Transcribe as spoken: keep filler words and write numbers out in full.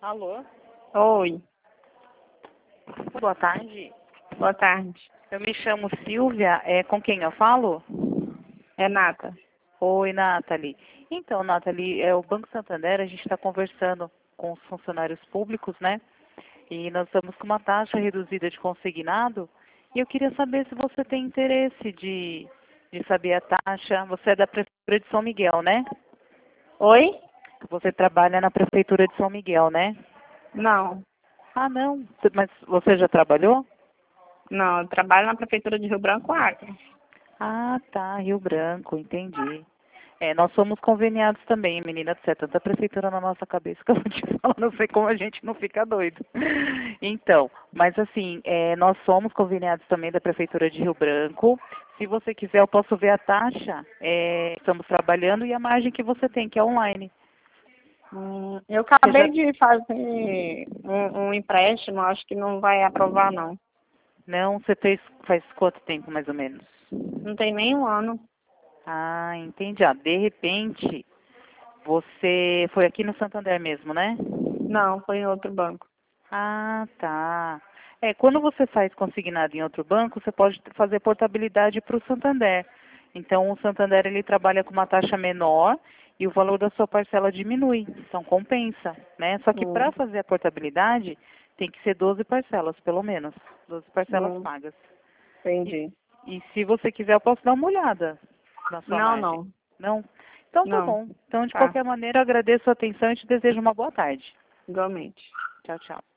Alô? Oi, Boa tarde. boa tarde. Eu me chamo Silvia. É com quem eu falo? Renata. Oi, Nathalie. Então, Nathalie, é o Banco Santander, a gente está conversando com os funcionários públicos, né? E nós estamos com uma taxa reduzida de consignado. E eu queria saber se você tem interesse de, de saber a taxa. Você é da Prefeitura de São Miguel, né? Oi? Você trabalha na Prefeitura de São Miguel, né? Não, Ah, não. Mas você já trabalhou? não, eu trabalho na Prefeitura de Rio Branco, Acre. Ah, tá, Rio Branco, entendi. É, nós somos conveniados também, menina, é tanta prefeitura na nossa cabeça que eu vou te falar, não sei como a gente não fica doido. Então, mas assim, é, nós somos conveniados também da Prefeitura de Rio Branco. Se você quiser, eu posso ver a taxa. É, estamos trabalhando e a margem que você tem, que é online. Hum, eu Você já... acabei de fazer um, um empréstimo, acho que não vai aprovar, não. Não, você fez faz quanto tempo, mais ou menos? Não tem nem um ano. Ah, entendi. Ah, de repente, você foi aqui no Santander mesmo, né? Não, foi em outro banco. Ah, tá. É, quando você faz consignado em outro banco, você pode fazer portabilidade para o Santander. Então, o Santander ele trabalha com uma taxa menor e o valor da sua parcela diminui. Então, compensa, né? Só que Hum, para fazer a portabilidade, tem que ser doze parcelas, pelo menos. doze parcelas hum, pagas. E, entendi. e se você quiser, eu posso dar uma olhada na sua Não, margem. não, Não? Então, tá não. bom. Então, de Tá, qualquer maneira, eu agradeço a atenção e te desejo uma boa tarde. igualmente. Tchau, tchau.